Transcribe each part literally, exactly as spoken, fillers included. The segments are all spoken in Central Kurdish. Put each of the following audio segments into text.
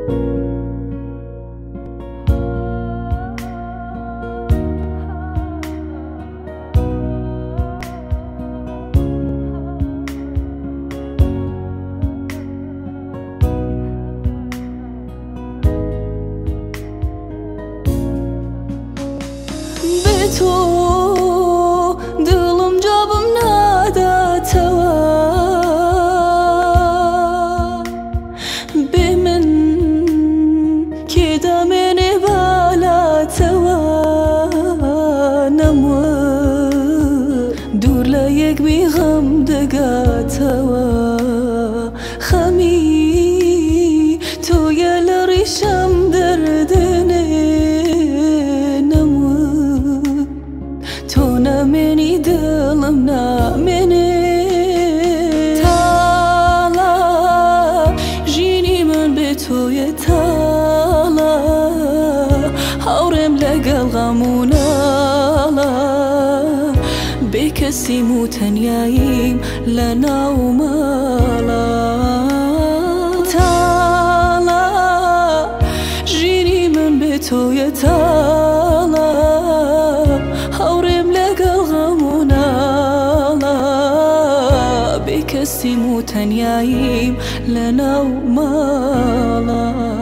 تو دڵم جابم ناداتەوە بێ من کێ دەمێنێ بالاتەوە نەموت دوور لە یەک بیغەم دەگاتەوە خەمی تۆیە لە ڕیشەم دەردێنێ نامێنی دڵم نامێنێ تاڵە ژینی من بێ تۆیە تاڵە هاوڕێم لەگەڵ غەموناڵە بێ کەسیم و تەنیاییم لە ناو ماڵە تاڵە ژینی من بێ تۆیە تاڵە هاوڕێم لەگەڵ غەموناڵە بێ کەسیم و تەنیاییم لە ناو ماڵە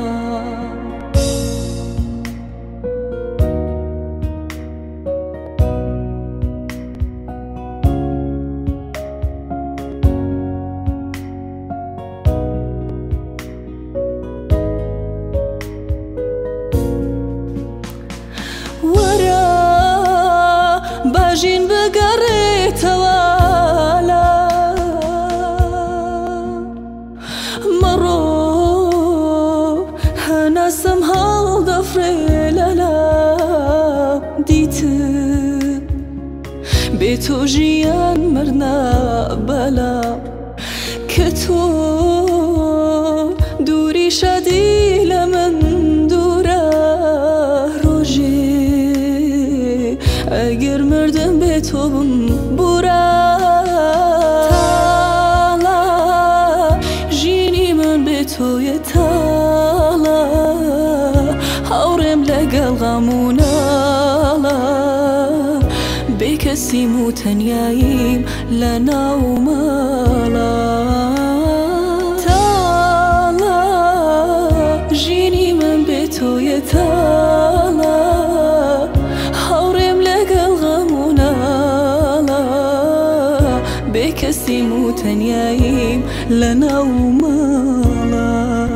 باژین بگەڕێتەوە لە مەڕۆ هەناسەم هەڵدەفرێ لەلام دیتم بێ تۆ ژیان مەرنا بەلام کە تۆ دووری شادی لە من دوورە ڕۆژێ ئەگەر مردم بێ تۆ بم بورە تاڵە ژینی من بێ تۆیە تاڵە هاوڕێم لەگەڵ غەموناڵە بێ کەسیم و تەنیاییم لە ناو ماڵە تاڵە ژینی من بێ تۆیە تاڵە بێ کەسیم و تەنیاییم لە ناو ماڵە